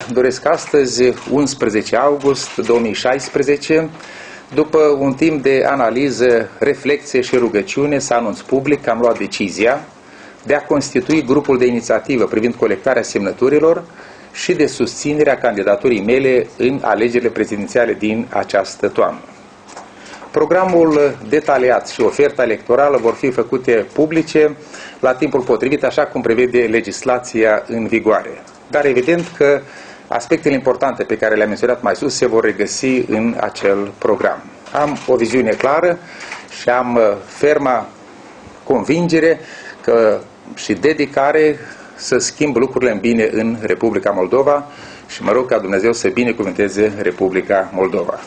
doresc astăzi, 11 august 2016, după un timp de analiză, reflexie și rugăciune, să anunț public că am luat decizia de a constitui grupul de inițiativă privind colectarea semnăturilor și de susținerea candidaturii mele în alegerile prezidențiale din această toamnă. Programul detaliat și oferta electorală vor fi făcute publice la timpul potrivit, așa cum prevede legislația în vigoare. Dar evident că aspectele importante pe care le-am menționat mai sus se vor regăsi în acel program. Am o viziune clară și am ferma convingere și dedicare să schimb lucrurile în bine în Republica Moldova și mă rog ca Dumnezeu să binecuvânteze Republica Moldova.